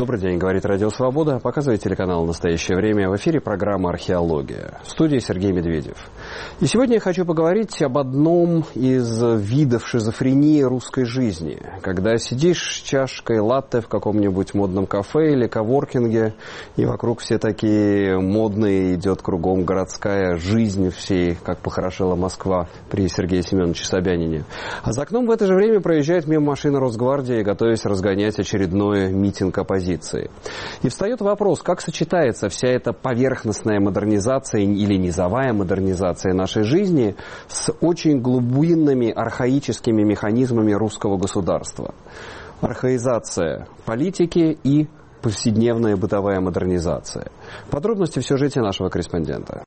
Добрый день, говорит Радио Свобода. Показывает телеканал «Настоящее время». В эфире программа «Археология». В студии Сергей Медведев. И сегодня я хочу поговорить об одном из видов шизофрении русской жизни. Когда сидишь с чашкой латте в каком-нибудь модном кафе или коворкинге, и вокруг все такие модные, идет кругом городская жизнь всей, как похорошела Москва при Сергее Семеновиче Собянине. А за окном в это же время проезжает мимо машина Росгвардии, готовясь разгонять очередной митинг оппозиции. И встает вопрос, как сочетается вся эта поверхностная модернизация или низовая модернизация нашей жизни с очень глубинными архаическими механизмами русского государства. Архаизация политики и повседневная бытовая модернизация. Подробности в сюжете нашего корреспондента.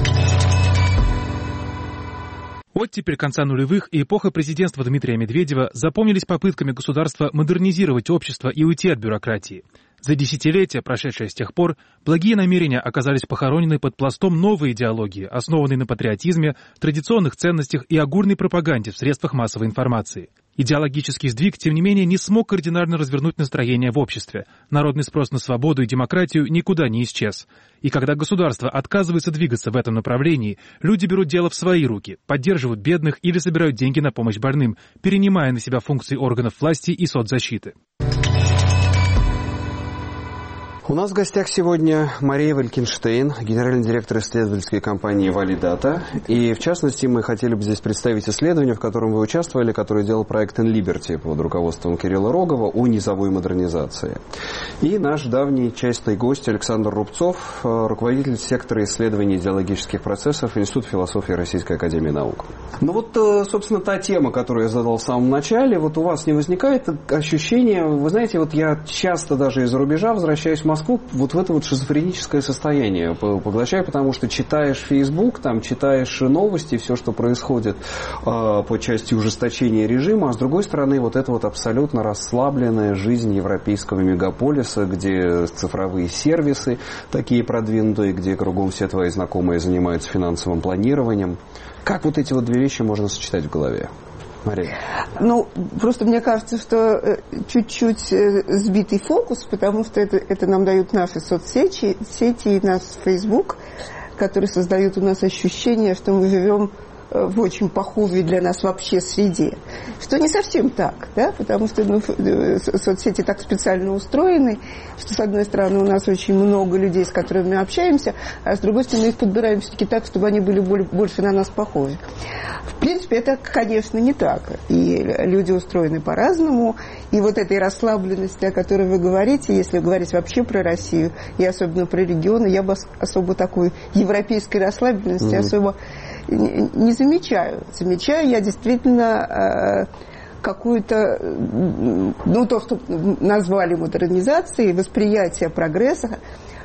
Оттепель конца нулевых и эпоха президентства Дмитрия Медведева запомнились попытками государства модернизировать общество и уйти от бюрократии. За десятилетия, прошедшие с тех пор, благие намерения оказались похоронены под пластом новой идеологии, основанной на патриотизме, традиционных ценностях и огульной пропаганде в средствах массовой информации. Идеологический сдвиг, тем не менее, не смог кардинально развернуть настроение в обществе. Народный спрос на свободу и демократию никуда не исчез. И когда государство отказывается двигаться в этом направлении, люди берут дело в свои руки, поддерживают бедных или собирают деньги на помощь больным, перенимая на себя функции органов власти и соцзащиты. У нас в гостях сегодня Мария Валькенштейн, генеральный директор исследовательской компании «Валидата». И, в частности, мы хотели бы здесь представить исследование, в котором вы участвовали, которое делал проект In Liberty под руководством Кирилла Рогова о низовой модернизации. И наш давний частый гость Александр Рубцов, руководитель сектора исследований идеологических процессов Института философии Российской академии наук. Ну вот, собственно, та тема, которую я задал в самом начале, вот у вас не возникает ощущения, вы знаете, вот я часто даже из-за рубежа возвращаюсь в Москву, вот в это вот шизофреническое состояние поглощаю, потому что читаешь Facebook, там читаешь новости, все, что происходит по части ужесточения режима, а с другой стороны вот эта вот абсолютно расслабленная жизнь европейского мегаполиса, где цифровые сервисы такие продвинутые, где кругом все твои знакомые занимаются финансовым планированием. Как вот эти вот две вещи можно сочетать в голове? Мария. Ну, просто мне кажется, что чуть-чуть сбитый фокус, потому что это нам дают наши соцсети и наш Facebook, которые создают у нас ощущение, что мы живем в очень похожей для нас вообще среде. Что не совсем так, да, потому что соцсети так специально устроены, что с одной стороны у нас очень много людей, с которыми мы общаемся, а с другой стороны их подбираем все-таки так, чтобы они были больше на нас похожи. В принципе, это, конечно, не так. И люди устроены по-разному. И вот этой расслабленности, о которой вы говорите, если говорить вообще про Россию, и особенно про регионы, я бы особо такой европейской расслабленности особо не замечаю. Замечаю я действительно какую-то, ну, то, что назвали модернизацией, восприятие прогресса,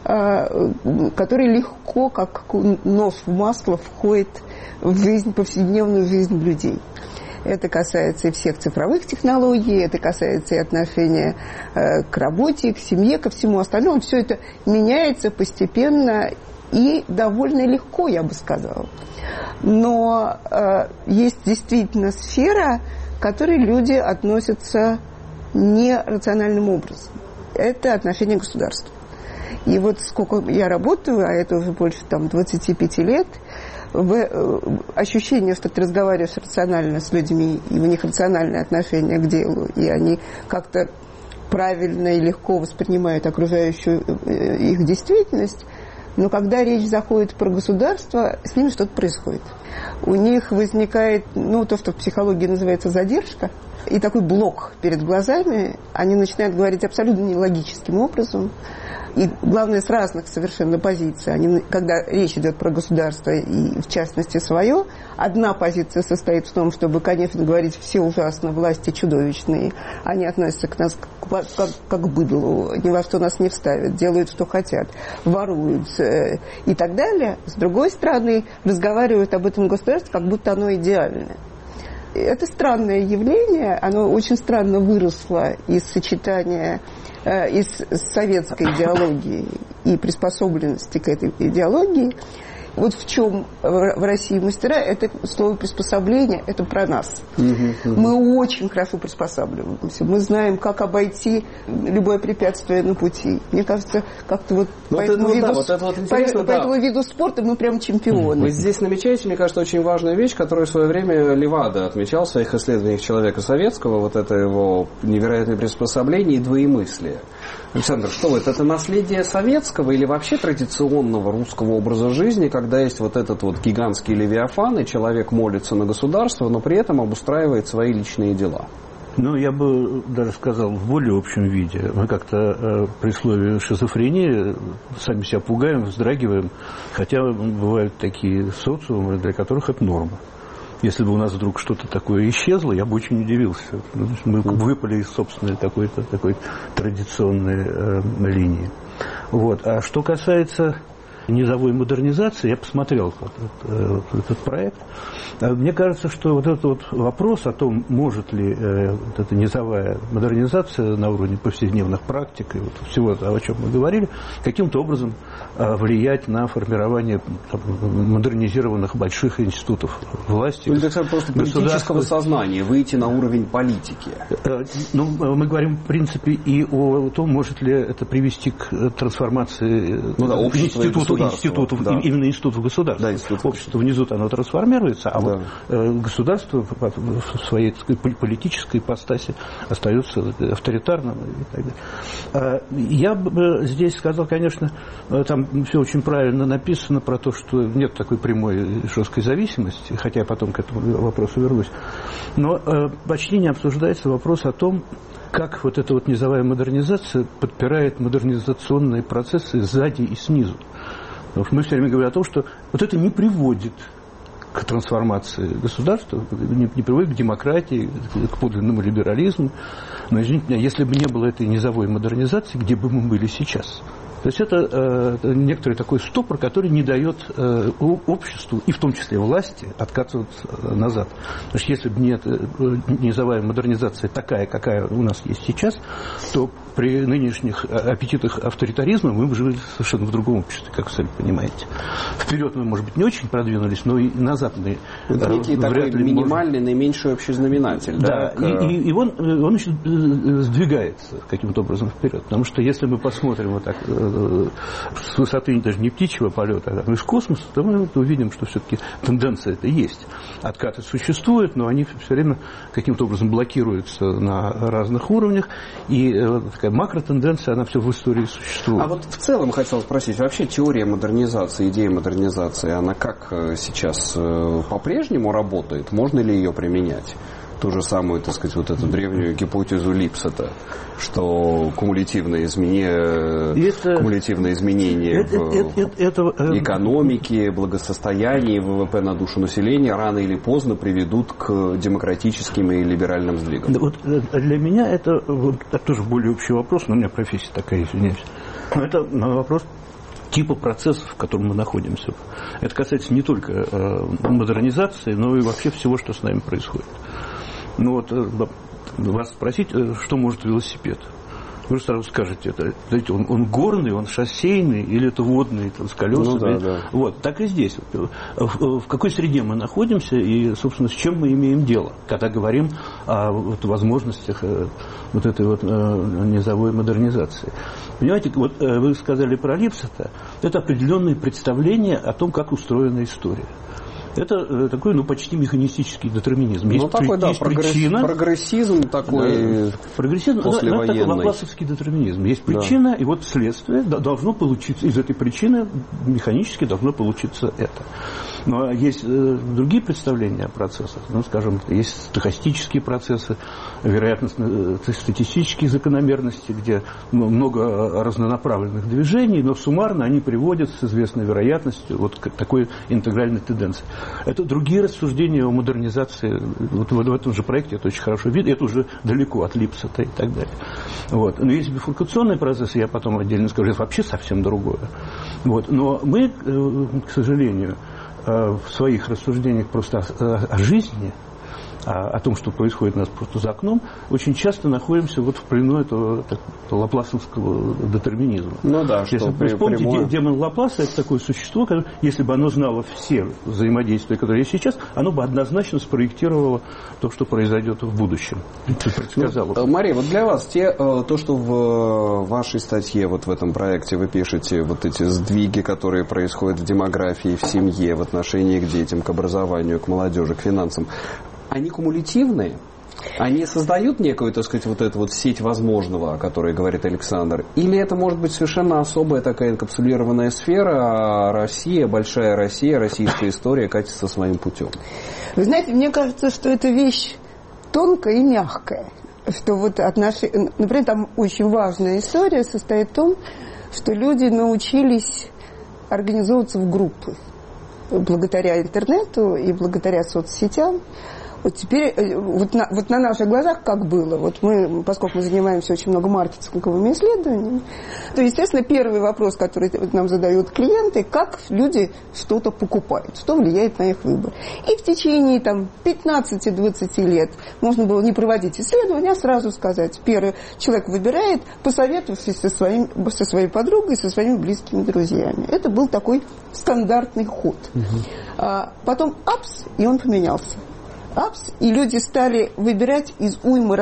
который легко, как нож в масло, входит в жизнь, повседневную жизнь людей. Это касается и всех цифровых технологий, это касается и отношения к работе, к семье, ко всему остальному. Все это меняется постепенно и довольно легко, я бы сказала. Но есть действительно сфера, к которой люди относятся нерациональным образом. Это отношение к государству. И вот сколько я работаю, а это уже больше 25 лет, ощущение, что ты разговариваешь рационально с людьми, и у них рациональное отношение к делу, и они как-то правильно и легко воспринимают окружающую их действительность, но когда речь заходит про государство, с ними что-то происходит. У них возникает, то, что в психологии называется задержка, и такой блок перед глазами, они начинают говорить абсолютно нелогическим образом, и главное, с разных совершенно позиций. Когда речь идет про государство и, в частности, свое, одна позиция состоит в том, чтобы, конечно, говорить все ужасно, власти чудовищные, они относятся к нас как к быдлу, ни во что нас не вставят, делают, что хотят, воруют и так далее. С другой стороны, разговаривают об этом государстве, как будто оно идеальное. Это странное явление, оно очень странно выросло из сочетания, из советской идеологии и приспособленности к этой идеологии. вот в чем в России мастера, это слово приспособление, это про нас. Мы очень хорошо приспосабливаемся. Мы знаем, как обойти любое препятствие на пути. Мне кажется, как-то вот по этому виду спорта мы прям чемпионы. Вы здесь намечаете, мне кажется, очень важную вещь, которую в свое время Левада отмечал в своих исследованиях человека советского, вот это его невероятное приспособление и двоемыслие. Александр, что это наследие советского или вообще традиционного русского образа жизни, когда есть вот этот вот гигантский левиафан, и человек молится на государство, но при этом обустраивает свои личные дела? Ну, я бы даже сказал, в более общем виде. Мы как-то при слове шизофрении сами себя пугаем, вздрагиваем, хотя бывают такие социумы, для которых это норма. Если бы у нас вдруг что-то такое исчезло, я бы очень удивился. Мы выпали из собственной такой традиционной линии. Вот. А что касается низовой модернизации, я посмотрел этот проект. Мне кажется, что вот этот вот вопрос о том, может ли вот эта низовая модернизация на уровне повседневных практик и вот всего того, о чем мы говорили, каким-то образом влиять на формирование модернизированных больших институтов власти. Ну, это просто политического сознания, выйти на уровень политики. Ну, мы говорим, в принципе, и о том, может ли это привести к трансформации институтов, да. Именно институтов государства. Да, общество внизу оно трансформируется, а вот государство в своей политической ипостаси остается авторитарным и так далее. Я бы здесь сказал, конечно, там все очень правильно написано про то, что нет такой прямой жесткой зависимости, хотя я потом к этому вопросу вернусь. Но почти не обсуждается вопрос о том, как вот эта вот низовая модернизация подпирает модернизационные процессы сзади и снизу. Потому что мы все время говорим о том, что вот это не приводит к трансформации государства, не приводит к демократии, к подлинному либерализму. Но, извините меня, если бы не было этой низовой модернизации, где бы мы были сейчас? То есть это некоторый такой стопор, который не дает обществу, и в том числе власти, откатываться назад. Потому что если бы нет низовая модернизация такая, какая у нас есть сейчас, то при нынешних аппетитах авторитаризма мы бы жили совершенно в другом обществе, как вы сами понимаете. Вперед мы, может быть, не очень продвинулись, но и назад мы... Это некий такой минимальный, наименьший общий знаменатель. Да, и он еще сдвигается каким-то образом вперед. Потому что если мы посмотрим вот так с высоты даже не птичьего полета, а из космоса, то мы увидим, что все-таки тенденция это есть. Откаты существуют, но они все время каким-то образом блокируются на разных уровнях, и такая макротенденция, она все в истории существует. А вот в целом хотел спросить, вообще теория модернизации, идея модернизации, она как сейчас по-прежнему работает? Можно ли ее применять? Ту же самую, так сказать, вот эту древнюю гипотезу Липсета, что кумулятивные изменения в экономике, благосостоянии, ВВП на душу населения рано или поздно приведут к демократическим и либеральным сдвигам. Вот для меня это тоже более общий вопрос, но у меня профессия такая, извиняюсь. Но это вопрос типа процессов, в котором мы находимся. Это касается не только модернизации, но и вообще всего, что с нами происходит. Ну вот, вас спросить, что может велосипед? Вы же сразу скажете, знаете, он горный, он шоссейный, или это водный, с колесами. Ну, да. Вот, так и здесь. В какой среде мы находимся и, собственно, с чем мы имеем дело, когда говорим о возможностях вот этой вот низовой модернизации. Понимаете, вот вы сказали про Липсета, это определенные представления о том, как устроена история. Это такой, почти механистический детерминизм. Есть, такой, есть причина. Прогрессизм такой послевоенный. Это такой лапласовский детерминизм. Есть причина, и вот следствие должно получиться. Из этой причины механически должно получиться это. Но есть другие представления о процессах. Скажем, есть стохастические процессы, вероятностно-статистические закономерности, где много разнонаправленных движений, но суммарно они приводят с известной вероятностью вот к такой интегральной тенденции. Это другие рассуждения о модернизации. Вот в этом же проекте это очень хорошо видно. Это уже далеко от Липсета и так далее. Вот. Но есть бифуркационные процессы, я потом отдельно скажу, это вообще совсем другое. Вот. Но мы, к сожалению, в своих рассуждениях просто о жизни о том, что происходит у нас просто за окном, очень часто находимся вот в плену этого лапласовского детерминизма. Ну да, если вы вспомните, демон Лапласа — это такое существо, которое, если бы оно знало все взаимодействия, которые есть сейчас, оно бы однозначно спроектировало то, что произойдет в будущем. Мария, вот для вас то, что в вашей статье, вот в этом проекте вы пишете, вот эти сдвиги, которые происходят в демографии, в семье, в отношении к детям, к образованию, к молодежи, к финансам, они кумулятивные? Они создают некую, так сказать, вот эту вот сеть возможного, о которой говорит Александр? Или это может быть совершенно особая такая инкапсулированная сфера, а Россия, большая Россия, российская история катится своим путем? Вы знаете, мне кажется, что это вещь тонкая и мягкая. Что вот например, там очень важная история состоит в том, что люди научились организовываться в группы благодаря интернету и благодаря соцсетям. Вот теперь, вот на наших глазах как было, вот мы, поскольку мы занимаемся очень много маркетинговыми исследованиями, то, естественно, первый вопрос, который нам задают клиенты, как люди что-то покупают, что влияет на их выбор. И в течение 15-20 лет можно было не проводить исследования, а сразу сказать, первый человек выбирает, посоветовавшись со своей подругой, со своими близкими друзьями. Это был такой стандартный ход. Потом апс, и он поменялся. И люди стали выбирать из уймы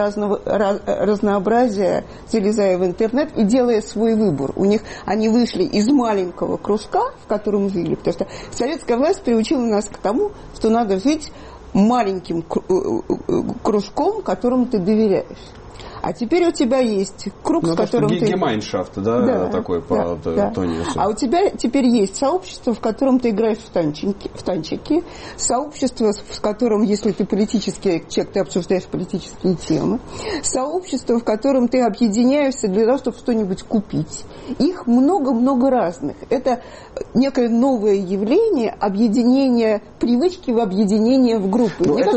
разнообразия, залезая в интернет и делая свой выбор. Они вышли из маленького кружка, в котором жили, потому что советская власть приучила нас к тому, что надо жить маленьким кружком, которому ты доверяешь. А теперь у тебя есть круг, с которым ты... Гемайншафт, такой по Тониусу. А у тебя теперь есть сообщество, в котором ты играешь в танчики, сообщество, в котором, если ты политический человек, ты обсуждаешь политические темы, сообщество, в котором ты объединяешься для того, чтобы что-нибудь купить. Их много-много разных. Это некое новое явление объединения привычки в объединение в группы. Это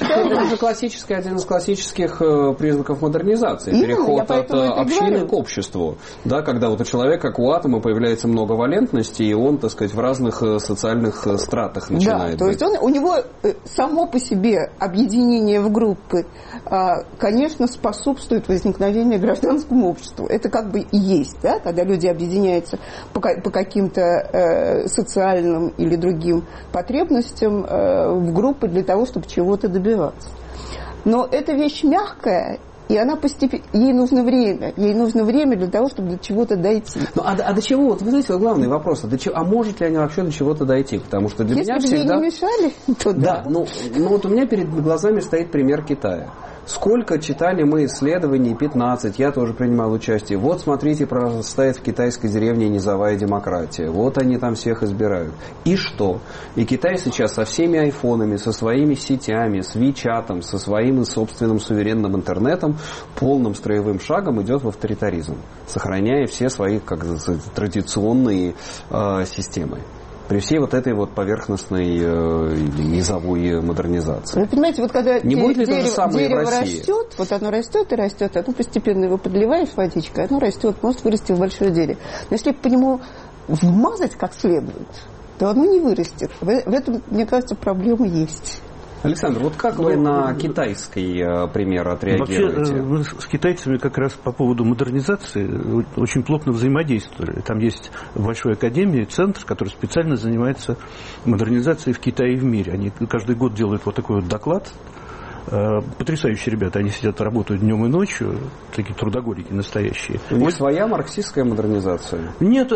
же один из классических признаков модернизации. Переход от общины к обществу. Да, когда вот у человека, как у атома, появляется много валентности, и он, так сказать, в разных социальных стратах начинает. Да, то есть у него само по себе объединение в группы, конечно, способствует возникновению гражданскому обществу. Это как бы и есть, да, когда люди объединяются по каким-то социальным или другим потребностям в группы для того, чтобы чего-то добиваться. Но эта вещь мягкая, и она постепенно... Ей нужно время. Ей нужно время для того, чтобы до чего-то дойти. А до чего? Вот вы знаете, вот главный вопрос. А может ли они вообще до чего-то дойти? Потому что для меня всегда... Если бы ей не мешали, то да. Да, вот у меня перед глазами стоит пример Китая. Сколько читали мы исследований, 15, я тоже принимал участие. Вот, смотрите, прорастает в китайской деревне низовая демократия. Вот они там всех избирают. И что? И Китай сейчас со всеми айфонами, со своими сетями, с WeChat, со своим собственным суверенным интернетом, полным строевым шагом идет в авторитаризм, сохраняя все свои традиционные системы. При всей вот этой вот поверхностной или низовой модернизации. Вы понимаете, вот когда дерево растет, вот оно растет и растет, а постепенно его подливаешь водичкой, оно растет, может вырасти в большое дерево. Но если по нему вмазать как следует, то оно не вырастет. В этом, мне кажется, проблема есть. Александр, вот как вы на китайский пример отреагируете? Вообще, с китайцами как раз по поводу модернизации очень плотно взаимодействовали. Там есть в Большой академии центр, который специально занимается модернизацией в Китае и в мире. Они каждый год делают вот такой вот доклад. Потрясающие ребята, они сидят, работают днем и ночью, такие трудоголики настоящие. У них своя марксистская модернизация? Нет,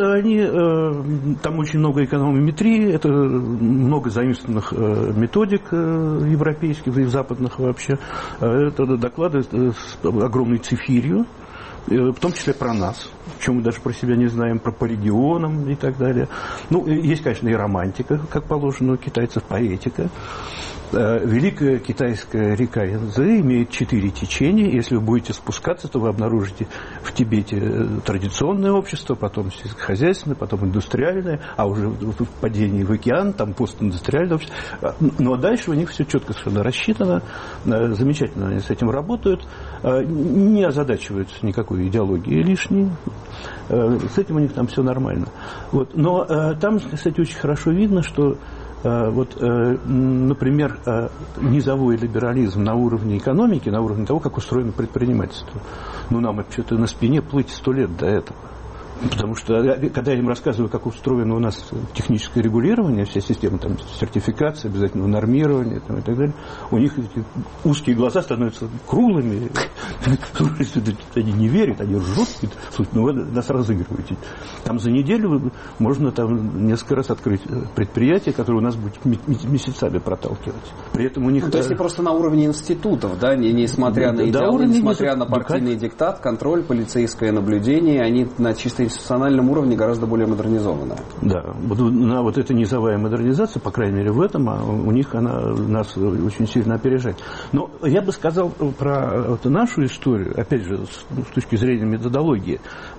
там очень много экономометрии, это много заимствованных методик европейских и западных вообще. Это доклады с огромной цифирью, в том числе про нас, чем мы даже про себя не знаем, про по регионам и так далее. Есть, конечно, и романтика, как положено у китайцев, поэтика. Великая китайская река Янцзы имеет 4 течения. Если вы будете спускаться, то вы обнаружите в Тибете традиционное общество, потом сельскохозяйственное, потом индустриальное, а уже в падении в океан, там постиндустриальное общество. Но дальше у них все четко совершенно рассчитано, замечательно они с этим работают, не озадачиваются никакой идеологией лишней. С этим у них там все нормально. Но там, кстати, очень хорошо видно, что например, низовой либерализм на уровне экономики, на уровне того, как устроено предпринимательство. Нам вообще-то на спине плыть 100 лет до этого. Потому что, когда я им рассказываю, как устроено у нас техническое регулирование, вся система там, сертификации, обязательного нормирования там, и так далее, у них эти узкие глаза становятся круглыми. Они не верят, они ржут. Вы нас разыгрываете. Там за неделю можно там несколько раз открыть предприятие, которое у нас будет месяцами проталкивать. При этом у них... то есть не просто на уровне институтов, да, несмотря на идеологию, несмотря на партийный диктат, контроль, полицейское наблюдение, они на чисто институциональном уровне гораздо более модернизованная. Да, на эта низовая модернизация, по крайней мере в этом, у них она нас очень сильно опережает. Но я бы сказал про нашу историю, опять же, с точки зрения методологии,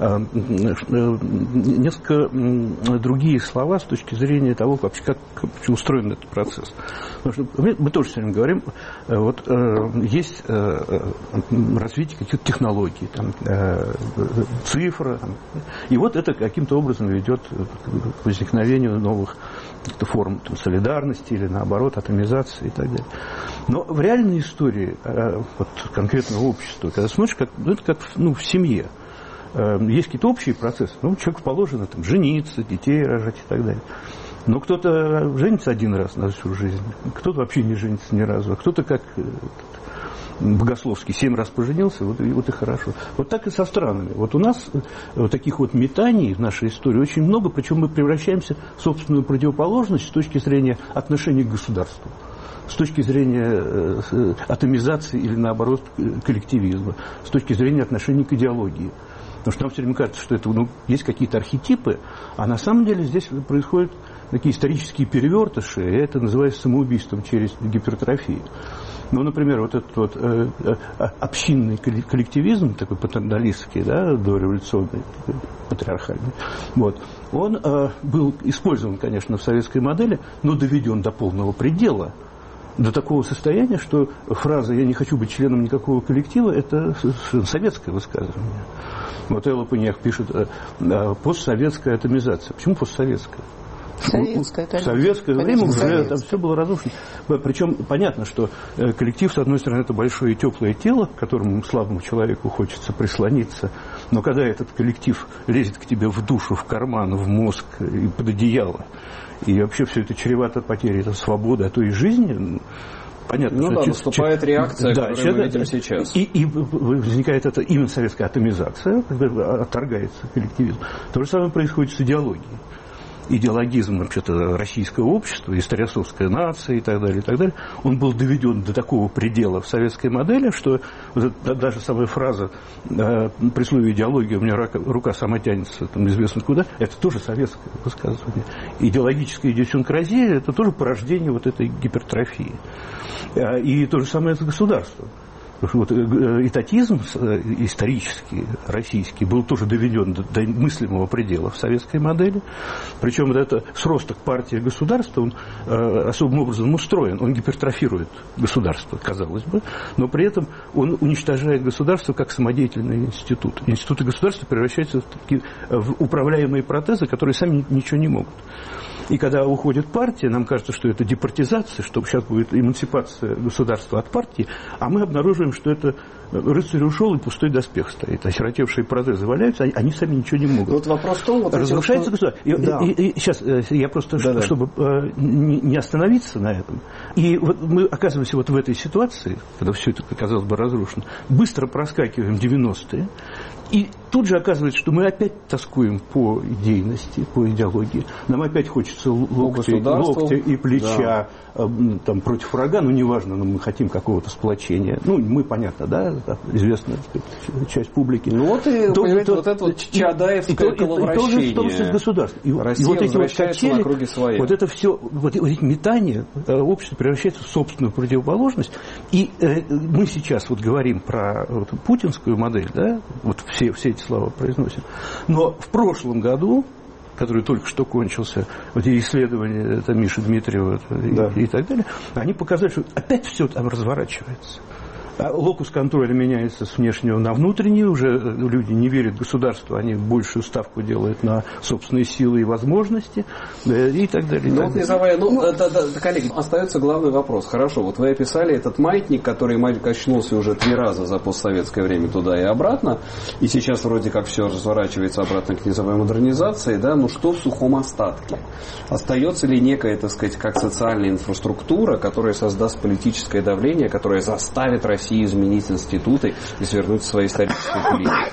несколько другие слова с точки зрения того, вообще, как устроен этот процесс. Потому что мы тоже все время говорим, есть развитие каких-то технологий, цифра, и это каким-то образом ведет к возникновению новых форм солидарности или, наоборот, атомизации и так далее. Но в реальной истории конкретного общества, когда смотришь, это как в семье. Есть какие-то общие процессы. Человеку положено жениться, детей рожать и так далее. Но кто-то женится один раз на всю жизнь, кто-то вообще не женится ни разу, а кто-то как... Богословский 7 раз поженился, и хорошо. Так и со странами. У нас таких метаний в нашей истории очень много, причем мы превращаемся в собственную противоположность с точки зрения отношений к государству, с точки зрения атомизации или, наоборот, коллективизма, с точки зрения отношений к идеологии. Потому что нам все время кажется, что это есть какие-то архетипы, а на самом деле здесь происходят такие исторические перевертыши, и это называется самоубийством через гипертрофию. Например, этот общинный коллективизм, такой патерналистский, дореволюционный, патриархальный, он был использован, конечно, в советской модели, но доведен до полного предела, до такого состояния, что фраза «я не хочу быть членом никакого коллектива» – это советское высказывание. Элла Паниах пишет «постсоветская атомизация». Почему постсоветская? В советское время уже там все было разрушено. Причем понятно, что коллектив, с одной стороны, это большое и теплое тело, к которому слабому человеку хочется прислониться, но когда этот коллектив лезет к тебе в душу, в карман, в мозг и под одеяло, и вообще все это чревато потерей свободы, а то и жизни, понятно, что наступает реакция, которую мы видим сейчас. И возникает именно советская атомизация, когда отторгается коллективизм. То же самое происходит с идеологией. Идеологизм вообще-то российского общества, историосовская нация и так далее, он был доведен до такого предела в советской модели, что даже самая фраза при слове идеология, у меня рука сама тянется неизвестно куда, это тоже советское высказывание. Идеологическая идиосинкразия – это тоже порождение этой гипертрофии. И то же самое с государством. Этатизм исторический, российский, был тоже доведен до мыслимого предела в советской модели. Причем это сросток партии и государства, он особым образом устроен. Он гипертрофирует государство, казалось бы, но при этом он уничтожает государство как самодеятельный институт. Институты государства превращаются в управляемые протезы, которые сами ничего не могут. И когда уходит партия, нам кажется, что это департизация, что сейчас будет эмансипация государства от партии, а мы обнаруживаем, что это рыцарь ушел и пустой доспех стоит. Осиротевшие протезы валяются, они сами ничего не могут. Вопрос в том, разрушается государство. И сейчас я просто, чтобы не остановиться на этом. И мы оказываемся в этой ситуации, когда все это, казалось бы, разрушено, быстро проскакиваем 90-е, и тут же оказывается, что мы опять тоскуем по идейности, по идеологии. Нам опять хочется локтя и плеча против врага, неважно, но мы хотим какого-то сплочения. Мы, понятно, известная часть публики. Чаадаевское коловращение. И то же с государством. Россия возвращается на круги свои. Эти метания общество превращается в собственную противоположность. И мы сейчас говорим про путинскую модель, все эти слова произносим. Но в прошлом году, который только что кончился, эти исследования Миши Дмитриева и так далее, они показали, что опять все там разворачивается. Локус контроля меняется с внешнего на внутренний. Уже люди не верят государству, они большую ставку делают на собственные силы и возможности и так далее. Коллеги, остается главный вопрос. Хорошо, вот вы описали этот маятник, который качнулся уже 3 раза за постсоветское время туда и обратно, и сейчас вроде как все разворачивается обратно к низовой модернизации, да, но что в сухом остатке? Остается ли некая, так сказать, как социальная инфраструктура, которая создаст политическое давление, которое заставит Россию изменить институты и свернуть свои исторические пути?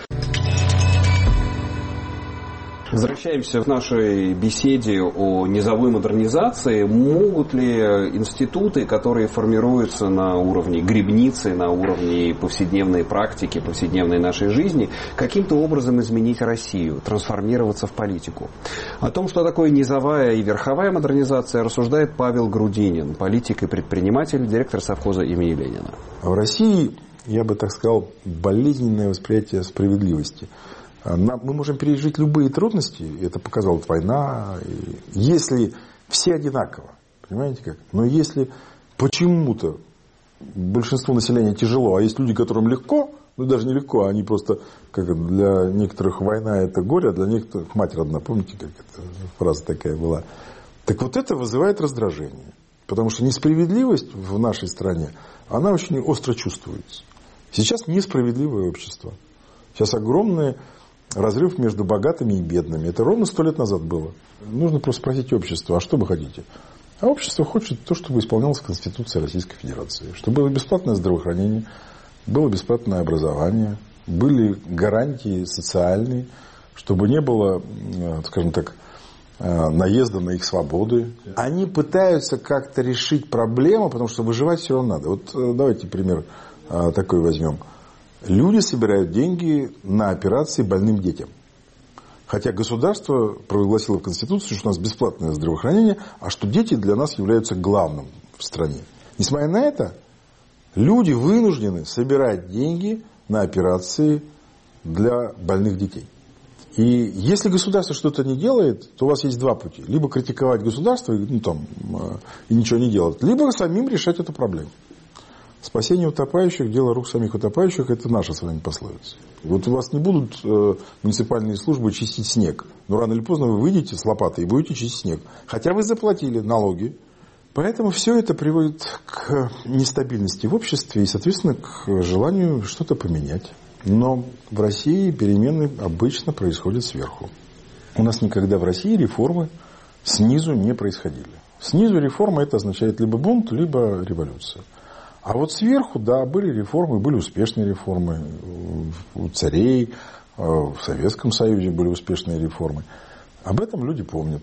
Возвращаемся в нашей беседе о низовой модернизации. Могут ли институты, которые формируются на уровне грибницы, на уровне повседневной практики, повседневной нашей жизни, каким-то образом изменить Россию, трансформироваться в политику? О том, что такое низовая и верховая модернизация, рассуждает Павел Грудинин, политик и предприниматель, директор совхоза имени Ленина. В России, я бы так сказал, болезненное восприятие справедливости. Мы можем пережить любые трудности, это показала война, если все одинаково, понимаете как? Но если почему-то большинству населения тяжело, а есть люди, которым легко, ну даже не легко, они просто, как для некоторых война это горе, а для некоторых мать родна, помните, как эта фраза такая была? Так вот это вызывает раздражение, потому что несправедливость в нашей стране, она очень остро чувствуется. Сейчас несправедливое общество, сейчас огромное разрыв между богатыми и бедными. Это ровно 100 лет назад было. Нужно просто спросить общество, а что вы хотите? А общество хочет то, чтобы исполнялась Конституция Российской Федерации. Чтобы было бесплатное здравоохранение, было бесплатное образование, были гарантии социальные, чтобы не было, скажем так, наезда на их свободы. Они пытаются как-то решить проблему, потому что выживать все равно надо. Вот давайте пример такой возьмем. Люди собирают деньги на операции больным детям. Хотя государство провозгласило в Конституции, что у нас бесплатное здравоохранение, а что дети для нас являются главным в стране. Несмотря на это, люди вынуждены собирать деньги на операции для больных детей. И если государство что-то не делает, то у вас есть 2 пути. Либо критиковать государство и ничего не делать, либо самим решать эту проблему. Спасение утопающих, дело рук самих утопающих, это наша с вами пословица. Вот у вас не будут муниципальные службы чистить снег. Но рано или поздно вы выйдете с лопатой и будете чистить снег. Хотя вы заплатили налоги. Поэтому все это приводит к нестабильности в обществе и, соответственно, к желанию что-то поменять. Но в России перемены обычно происходят сверху. У нас никогда в России реформы снизу не происходили. Снизу реформа это означает либо бунт, либо революция. А вот сверху, да, были реформы, были успешные реформы. У царей, в Советском Союзе были успешные реформы. Об этом люди помнят.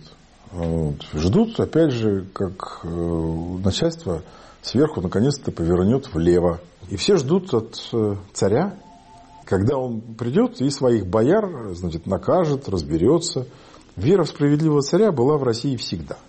Ждут, опять же, как начальство сверху наконец-то повернет влево. И все ждут от царя, когда он придет и своих бояр, значит, накажет, разберется. Вера в справедливого царя была в России всегда.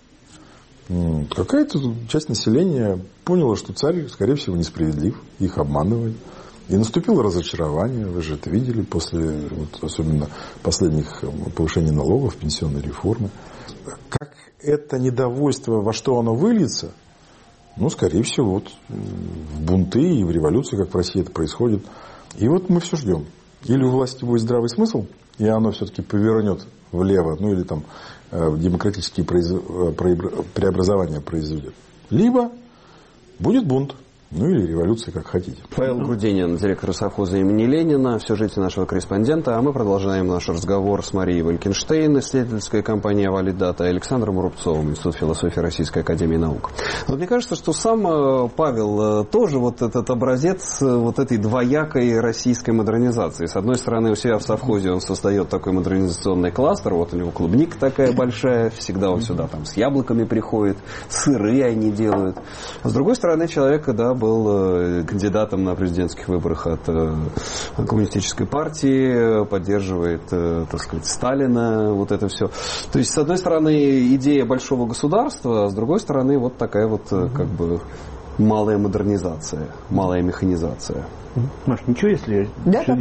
Какая-то часть населения поняла, что царь, скорее всего, несправедлив, их обманывает. И наступило разочарование, вы же это видели, после особенно последних повышений налогов, пенсионной реформы. Как это недовольство, во что оно выльется? Ну, скорее всего, в бунты и в революции, как в России это происходит. И вот мы все ждем. Или у власти будет здравый смысл, и оно все-таки повернет влево, ну или там демократические преобразования произведет. Либо будет бунт. Ну или революция, как хотите. Павел Грудинин, директор совхоза имени Ленина, в сюжете нашего корреспондента. А мы продолжаем наш разговор с Марией Валькенштейн, исследовательская компания «Валидата», и Александром Рубцовым, Институт философии Российской академии наук. Вот мне кажется, что сам Павел тоже вот этот образец вот этой двоякой российской модернизации. С одной стороны, у себя в совхозе он создает такой модернизационный кластер. Вот у него клубника такая большая, всегда он сюда там с яблоками приходит, сыры они делают. А с другой стороны, человек, да, был кандидатом на президентских выборах от коммунистической партии, поддерживает, так сказать, Сталина, вот это все. То есть, с одной стороны, идея большого государства, а с другой стороны, вот такая вот, как бы, малая модернизация, малая механизация. Маш, ничего, если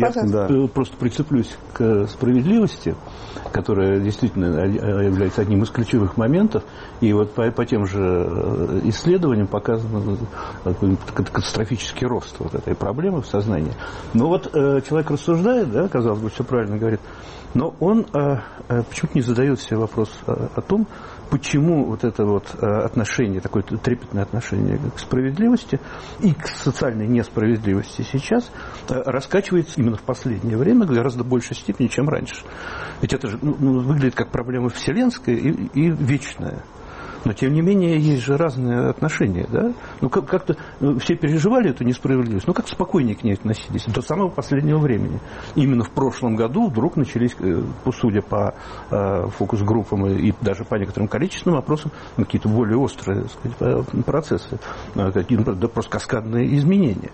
я просто прицеплюсь к справедливости, которая действительно является одним из ключевых моментов, и вот по тем же исследованиям показан катастрофический рост вот этой проблемы в сознании. Но вот человек рассуждает, да, казалось бы, все правильно говорит, но он почему-то не задает себе вопрос о том, почему вот это вот отношение, такое трепетное отношение к справедливости и к социальной несправедливости сейчас раскачивается именно в последнее время в гораздо большей степени, чем раньше. Ведь это же выглядит как проблема вселенская и вечная. Но, тем не менее, есть же разные отношения, да? Ну, как-то все переживали эту несправедливость, но как спокойнее к ней относились до самого последнего времени. Именно в прошлом году вдруг начались, судя по фокус-группам и даже по некоторым количественным опросам, какие-то более острые, так сказать, процессы, какие-то просто каскадные изменения.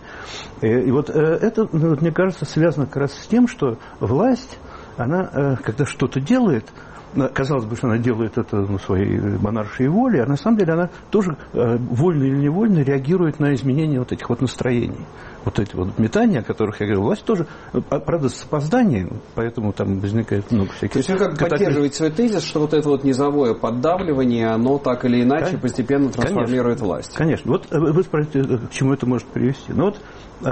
И вот это, мне кажется, связано как раз с тем, что власть, она, когда что-то делает, казалось бы, что она делает это на своей монаршей воле, а на самом деле она тоже вольно или невольно реагирует на изменения вот этих вот настроений. Вот эти вот метания, о которых я говорил, власть тоже, правда, с опозданием, поэтому там возникает много всяких... То есть вы как поддерживаете свой тезис, что вот это вот низовое поддавливание, оно так или иначе постепенно трансформирует власть? Конечно. Вот вы спрашиваете, к чему это может привести. Ну вот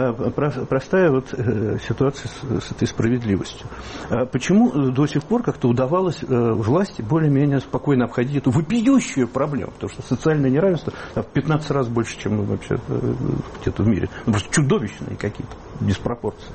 простая вот ситуация с этой справедливостью. Почему до сих пор как-то удавалось власти более-менее спокойно обходить эту вопиющую проблему? Потому что социальное неравенство в 15 раз больше, чем вообще где-то в мире. Просто чудовищные какие-то диспропорции.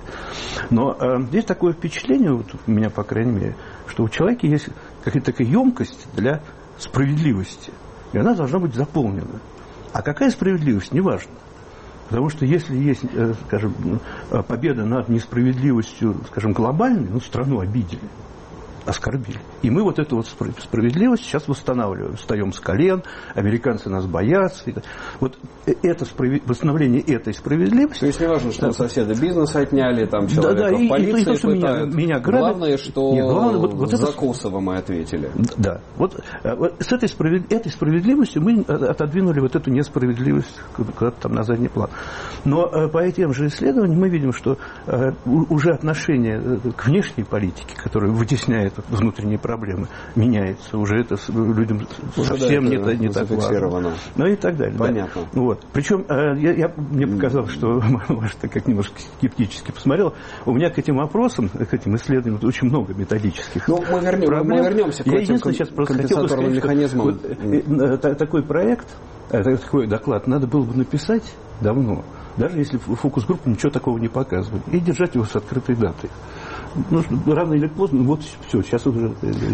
Но здесь такое впечатление, вот у меня, по крайней мере, что у человека есть какая-то такая емкость для справедливости. И она должна быть заполнена. А какая справедливость? Неважно. Потому что если есть, скажем, победа над несправедливостью, скажем, глобальной, ну, страну обидели, оскорбили. И мы вот эту вот справедливость сейчас восстанавливаем. Встаем с колен, американцы нас боятся. Вот это восстановление этой справедливости... То есть не важно, что у соседа бизнес отняли, там человека в полиции то, что пытают. Меня грабят. Главное, что вот за Косово мы ответили. Да. Вот с этой справедливостью мы отодвинули вот эту несправедливость куда-то там на задний план. Но по тем же исследованиям мы видим, что уже отношение к внешней политике, которая вытесняет внутренние проблемы, меняется. Уже это людям совсем не так важно. Ну и так далее. Понятно. Да. Вот. Причем мне показалось, что, может, я как немножко скептически посмотрел, у меня к этим вопросам, к этим исследованиям очень много методических проблем. Мы вернемся к этим компенсаторным механизмам. Такой проект, такой доклад надо было бы написать давно, даже если фокус-группа ничего такого не показывает, и держать его с открытой датой. Ну, рано или поздно, вот все, сейчас уже...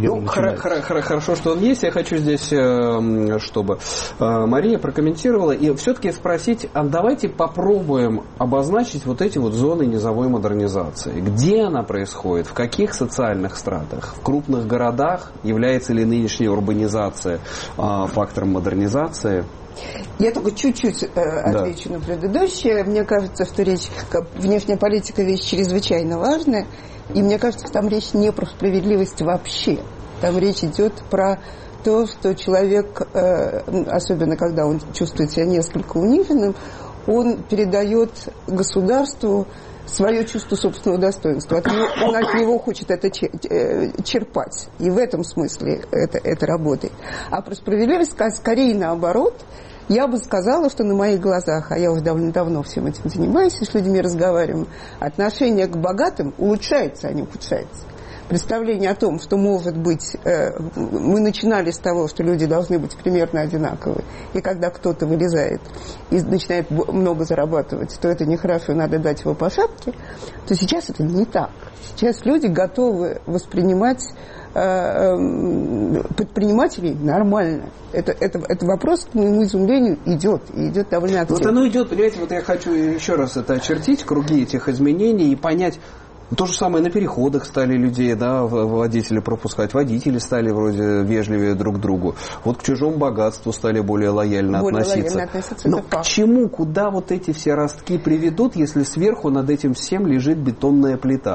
Хорошо, что он есть. Я хочу здесь, чтобы Мария прокомментировала, и все-таки спросить, а давайте попробуем обозначить вот эти вот зоны низовой модернизации. Где она происходит, в каких социальных стратах, в крупных городах, является ли нынешняя урбанизация фактором модернизации? Я только чуть-чуть отвечу на предыдущее. Мне кажется, что внешняя политика вещь чрезвычайно важная. И мне кажется, что там речь не про справедливость вообще. Там речь идет про то, что человек, особенно когда он чувствует себя несколько униженным, он передает государству свое чувство собственного достоинства. Он от него хочет это черпать. И в этом смысле это работает. А про справедливость скорее наоборот. Я бы сказала, что на моих глазах, а я уже довольно давно всем этим занимаюсь, и с людьми разговариваем, отношение к богатым улучшается, а не ухудшается. Представление о том, что, может быть, мы начинали с того, что люди должны быть примерно одинаковы, и когда кто-то вылезает и начинает много зарабатывать, то это нехорошо, надо дать его по шапке, то сейчас это не так. Сейчас люди готовы воспринимать предпринимателей нормально. Это вопрос, к моему изумлению, идет довольно активно. Вот оно идет, понимаете, вот я хочу еще раз это очертить, круги этих изменений и понять. То же самое на переходах стали людей, да, водители пропускать. Водители стали вроде вежливее друг к другу. Вот к чужому богатству стали более лояльно относиться. Но к чему, куда вот эти все ростки приведут, если сверху над этим всем лежит бетонная плита?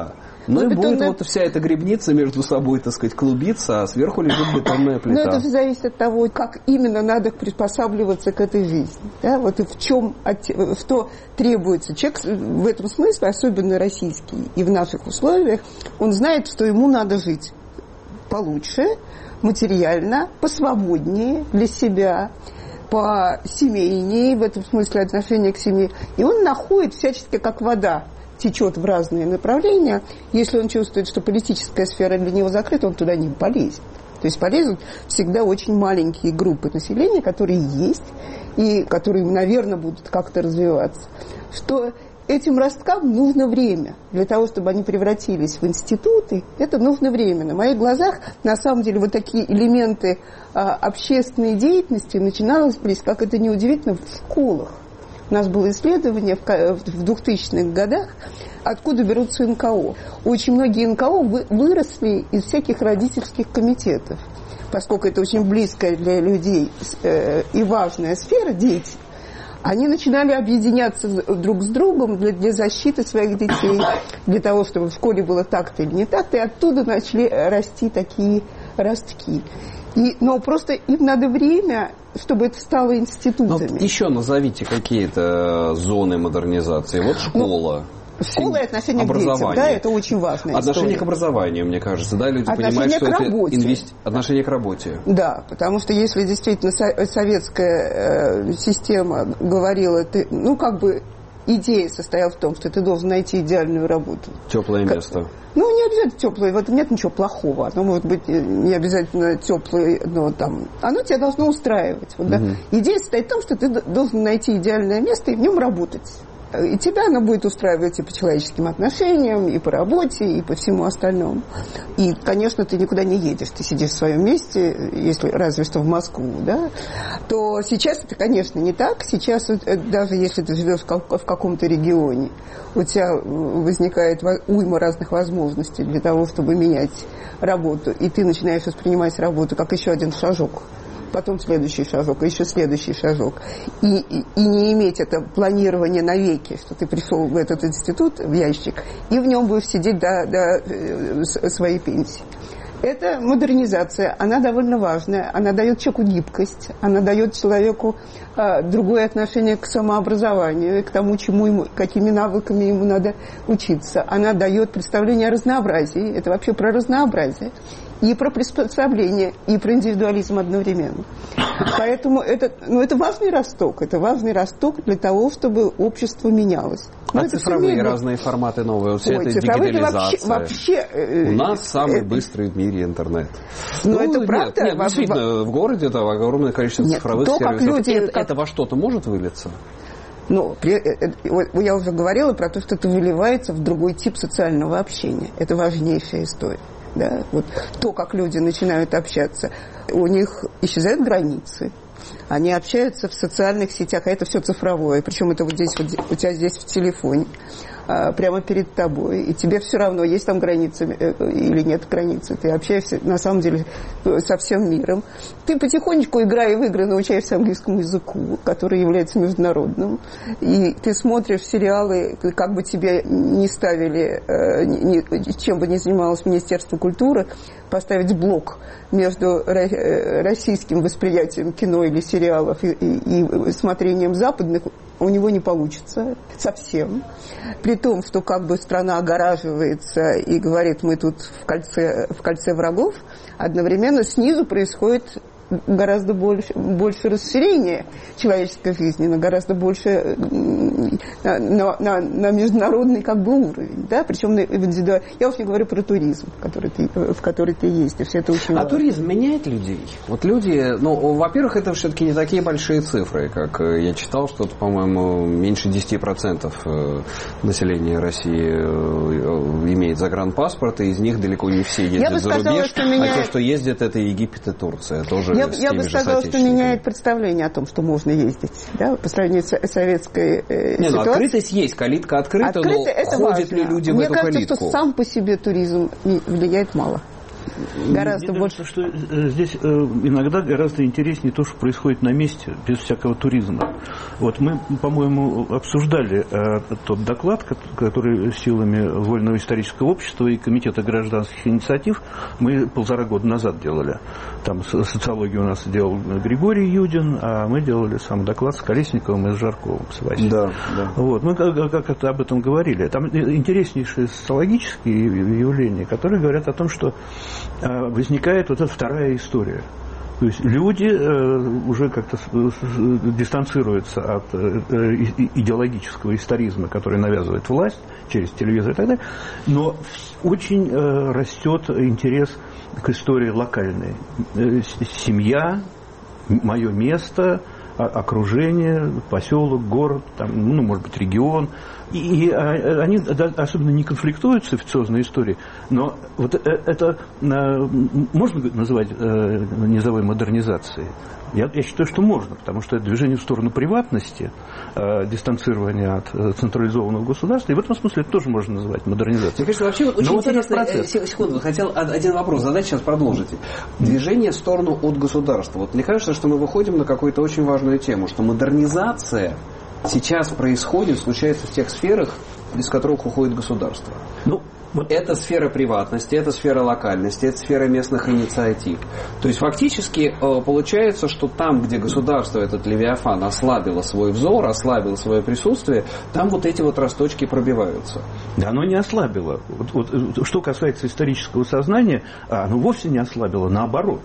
Ну и будет вот вся эта грибница между собой, так сказать, клубиться, а сверху лежит бетонная плита. Но это же зависит от того, как именно надо приспосабливаться к этой жизни. Да? Вот и что требуется. Человек в этом смысле, особенно российский и в наших условиях, он знает, что ему надо жить получше, материально, посвободнее для себя, посемейнее, в этом смысле отношение к семье. И он находит всячески, как вода течет в разные направления. Если он чувствует, что политическая сфера для него закрыта, он туда не полезет. То есть полезут всегда очень маленькие группы населения, которые есть и которые, наверное, будут как-то развиваться. Что этим росткам нужно время. Для того, чтобы они превратились в институты, это нужно время. На моих глазах, на самом деле, вот такие элементы общественной деятельности начиналось, как это неудивительно, в школах. У нас было исследование в 2000-х годах, откуда берутся НКО. Очень многие НКО выросли из всяких родительских комитетов. Поскольку это очень близкая для людей и важная сфера, дети, они начинали объединяться друг с другом для защиты своих детей, для того, чтобы в школе было так-то или не так-то, и оттуда начали расти такие ростки. Но просто им надо время, чтобы это стало институтами. Еще назовите какие-то зоны модернизации. Вот школа. Школа и отношение к детям, да, это очень важно. Отношение к образованию, мне кажется, да, люди понимают, что это отношение к работе. Да, потому что если действительно советская система говорила, идея состояла в том, что ты должен найти идеальную работу. Теплое место. Не обязательно теплое, в этом нет ничего плохого. Оно может быть не обязательно теплое, но там оно тебя должно устраивать. Вот, да? Идея состоит в том, что ты должен найти идеальное место и в нем работать. И тебя оно будет устраивать и по человеческим отношениям, и по работе, и по всему остальному. И, конечно, ты никуда не едешь, ты сидишь в своем месте, если разве что в Москву, да, то сейчас это, конечно, не так. Сейчас, даже если ты живешь в каком-то регионе, у тебя возникает уйма разных возможностей для того, чтобы менять работу, и ты начинаешь воспринимать работу как еще один шажок. Потом следующий шажок, еще следующий шажок. И не иметь это планирование навеки, что ты пришел в этот институт, в ящик, и в нем будешь сидеть до своей пенсии. Это модернизация, она довольно важная, она дает человеку гибкость, она дает человеку другое отношение к самообразованию, к тому, какими навыками ему надо учиться. Она дает представление о разнообразии, это вообще про разнообразие. И про приспособление, и про индивидуализм одновременно. Поэтому это важный росток. Это важный росток для того, чтобы общество менялось. Цифровые разные форматы новые. Вот вся эта дигитализация. Вообще, у нас самый быстрый в мире интернет. Это правда. Нет, действительно, в городе это огромное количество цифровых сервисов. Это во что-то может вылиться? Я уже говорила про то, что это выливается в другой тип социального общения. Это важнейшая история. Да, вот то, как люди начинают общаться, у них исчезают границы, они общаются в социальных сетях, а это все цифровое, причем это вот у тебя здесь в телефоне, прямо перед тобой, и тебе все равно, есть там границы или нет границы, ты общаешься на самом деле со всем миром. Ты потихонечку, играя в игры, научаешься английскому языку, который является международным, и ты смотришь сериалы, как бы тебе не ставили, чем бы ни занималось Министерство культуры, поставить блок между российским восприятием кино или сериалов и смотрением западных, у него не получится совсем. При том, что как бы страна огораживается и говорит, мы тут в кольце врагов, одновременно снизу происходит гораздо больше расширения человеческой жизни, на гораздо больше на международный как бы уровень, да, причем в индивидуальном. Я уж не говорю про туризм, в который ты ездишь, это очень важно. Туризм меняет людей? Вот люди, во-первых, это все-таки не такие большие цифры, как я читал, что, по-моему, меньше 10% населения России имеет загранпаспорт, и из них далеко не все ездят за рубеж, а те, что ездят, это Египет и Турция, тоже. Я бы сказала, что меняет представление о том, что можно ездить, да, по сравнению с советской ситуацией. Открытость есть, калитка открыта, но ходят ли люди в эту калитку? Мне кажется, что сам по себе туризм влияет мало. гораздо больше. Что здесь иногда гораздо интереснее то, что происходит на месте, без всякого туризма. Вот мы, по-моему, обсуждали тот доклад, который силами Вольного исторического общества и Комитета гражданских инициатив мы 1,5 года назад делали. Там социологию у нас делал Григорий Юдин, а мы делали сам доклад с Колесниковым и с Жарковым, с Васей. Да. Вот. Мы как-то об этом говорили. Там интереснейшие социологические явления, которые говорят о том, что возникает вот эта вторая история. То есть люди уже как-то дистанцируются от идеологического историзма, который навязывает власть через телевизор и так далее, но очень растет интерес к истории локальной. Семья, мое место, окружение, поселок, город, там, ну, может быть, регион. И они особенно не конфликтуют с официозной историей, но вот это можно называть низовой модернизацией? Я считаю, что можно, потому что это движение в сторону приватности, дистанцирование от централизованного государства, и в этом смысле это тоже можно назвать модернизацией. Конечно, вообще вот очень интересно, секунду, хотел один вопрос задать, сейчас продолжите. Движение в сторону от государства. Вот мне кажется, что мы выходим на какую-то очень важную тему, что модернизация сейчас происходит, случается в тех сферах, из которых уходит государство. Ну, вот. Это сфера приватности, это сфера локальности, это сфера местных инициатив. То есть фактически получается, что там, где государство, этот Левиафан, ослабило свой взор, ослабило свое присутствие, там вот эти вот росточки пробиваются. Да, оно не ослабило. Вот, что касается исторического сознания, оно вовсе не ослабило, наоборот.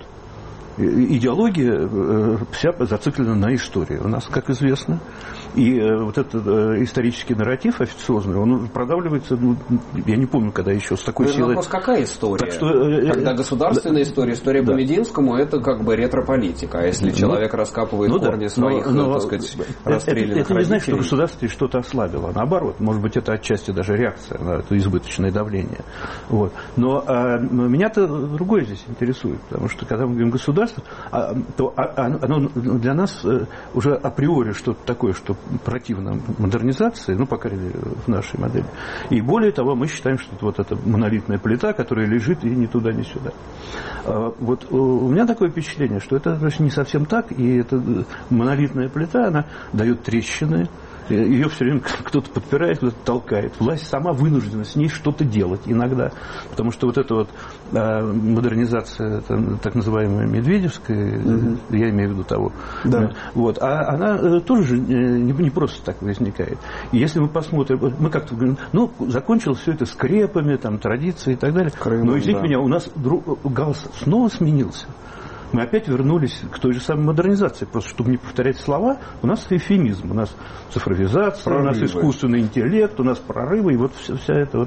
Идеология вся зациклена на истории. У нас, как известно, и вот этот исторический нарратив официозный, он продавливается, ну, я не помню, когда еще с такой силой. Вопрос, какая история? Когда государственная история по Мединскому, это как бы ретрополитика. А если человек раскапывает корни своих, так сказать, расстрелянных это не значит, что государство что-то ослабило. Наоборот, может быть, это отчасти даже реакция на это избыточное давление. Вот. Но меня-то другое здесь интересует, потому что когда мы говорим государство, то оно для нас уже априори что-то такое, что противно модернизации, ну, по крайней мере, в нашей модели. И более того, мы считаем, что это вот эта монолитная плита, которая лежит и ни туда, ни сюда. Вот у меня такое впечатление, что это не совсем так, и эта монолитная плита, она дает трещины, ее все время кто-то подпирает, кто-то толкает. Власть сама вынуждена с ней что-то делать иногда. Потому что вот эта вот модернизация, так называемая медведевская, я имею в виду того, вот, она тоже не просто так возникает. И если мы посмотрим, мы как-то говорим, ну, закончилось все это скрепами, там, традиции и так далее. Но, извините меня, у нас галс снова сменился. Мы опять вернулись к той же самой модернизации. Просто, чтобы не повторять слова, у нас эвфемизм, у нас цифровизация, прорывы. У нас искусственный интеллект, у нас прорывы, и вот вся эта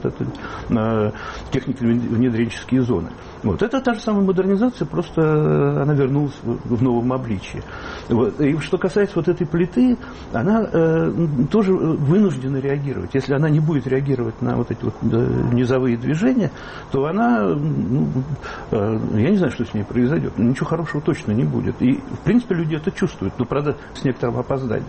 технико-внедренческие зоны. Вот. Это та же самая модернизация, просто она вернулась в новом обличии. Вот. И что касается вот этой плиты, она тоже вынуждена реагировать. Если она не будет реагировать на вот эти вот низовые движения, то она, я не знаю, что с ней произойдет. Ничего хорошего точно не будет. И, в принципе, люди это чувствуют, но, правда, с некоторым опозданием.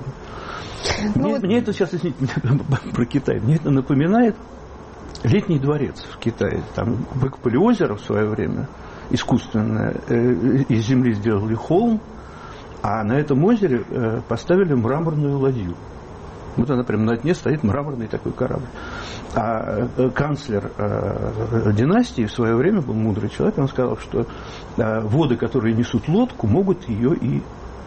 Мне это сейчас, извините, про Китай, мне это напоминает Летний дворец в Китае. Там выкопали озеро в свое время, искусственное, из земли сделали холм, а на этом озере поставили мраморную ладью. Вот она прямо на дне стоит, мраморный такой корабль. А канцлер династии в свое время был мудрый человек, он сказал, что воды, которые несут лодку, могут ее и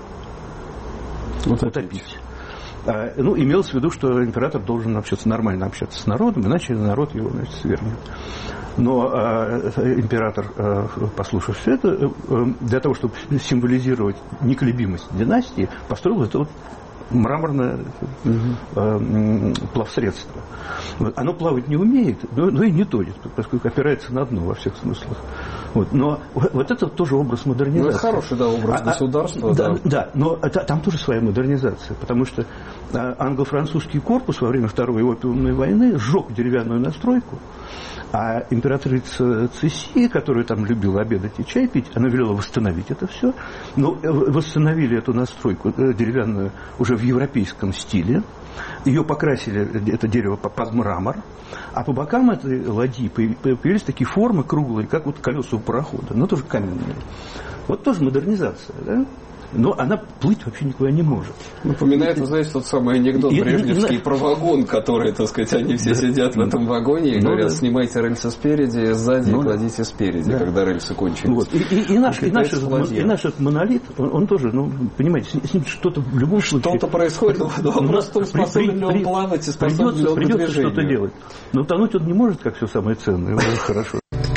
утопить. Ну, имелось в виду, что император должен нормально общаться с народом, иначе народ его, значит, свергнет. Но император, послушав все это, для того, чтобы символизировать неколебимость династии, построил это вот мраморное плавсредство. Оно плавать не умеет, но и не тонет, поскольку опирается на дно во всех смыслах. Вот. Но вот это тоже образ модернизации. Ну, это хороший, да, образ государства. Да, но там тоже своя модернизация, потому что англо-французский корпус во время Второй опиумной войны сжег деревянную настройку, а императрица Цисси, которая там любила обедать и чай пить, она велела восстановить это все. Но восстановили эту настройку деревянную уже в европейском стиле. Ее покрасили, это дерево, под мрамор, а по бокам этой ладьи появились такие формы круглые, как вот колеса у парохода, но тоже каменные. Вот тоже модернизация, да? Но она плыть вообще никуда не может. Напоминает, вы знаете, тот самый анекдот брежневский про вагон, который, так сказать, они все сидят в этом вагоне и говорят, снимайте рельсы спереди, сзади и кладите спереди, когда рельсы кончились. Вот. И наш этот монолит, он тоже, понимаете, с ним что-то в любом случае... Что-то происходит, но вопрос в том, способен ли он плавать и способен ли он к движению. Придется что-то делать. Но тонуть он не может, как все самое ценное, хорошо.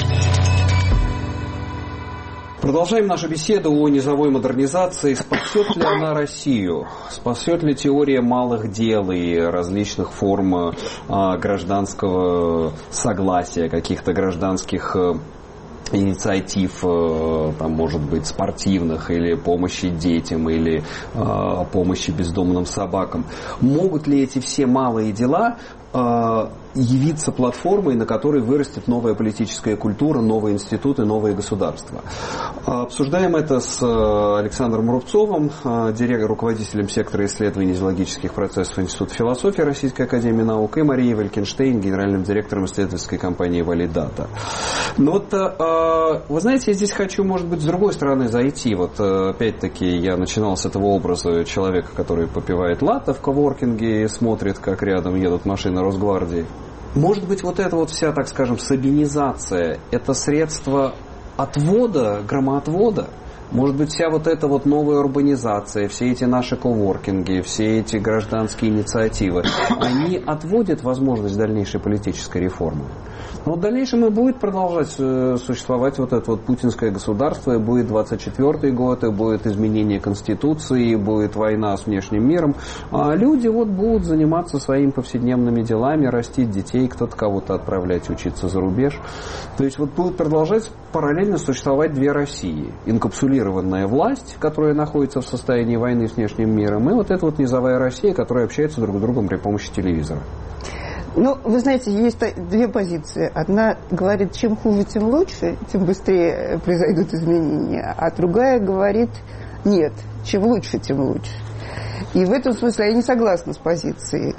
Продолжаем нашу беседу о низовой модернизации. Спасет ли она Россию? Спасет ли теория малых дел и различных форм гражданского согласия, каких-то гражданских инициатив, там, может быть, спортивных, или помощи детям, или помощи бездомным собакам? Могут ли эти все малые дела явиться платформой, на которой вырастет новая политическая культура, новые институты, новые государства? Обсуждаем это с Александром Рубцовым, руководителем сектора исследований зоологических процессов Института философии Российской академии наук, и Марией Валькенштейн, генеральным директором исследовательской компании «Валидата». Но вот, вы знаете, я здесь хочу, может быть, с другой стороны зайти. Вот, опять-таки, я начинал с этого образа человека, который попивает латте в коворкинге и смотрит, как рядом едут машины Росгвардии. Может быть, вот эта вот вся, так скажем, сабинизация, это средство отвода, громоотвода? Может быть, вся вот эта вот новая урбанизация, все эти наши коворкинги, все эти гражданские инициативы, они отводят возможность дальнейшей политической реформы? Но в дальнейшем и будет продолжать существовать вот это вот путинское государство, и будет 24-й год, и будет изменение Конституции, и будет война с внешним миром. А люди вот будут заниматься своими повседневными делами, растить детей, кто-то кого-то отправлять учиться за рубеж. То есть вот будет продолжать параллельно существовать две России. Инкапсулированная власть, которая находится в состоянии войны с внешним миром, и вот эта вот низовая Россия, которая общается друг с другом при помощи телевизора. Ну, вы знаете, есть две позиции. Одна говорит, чем хуже, тем лучше, тем быстрее произойдут изменения. А другая говорит, нет, чем лучше, тем лучше. И в этом смысле я не согласна с позицией,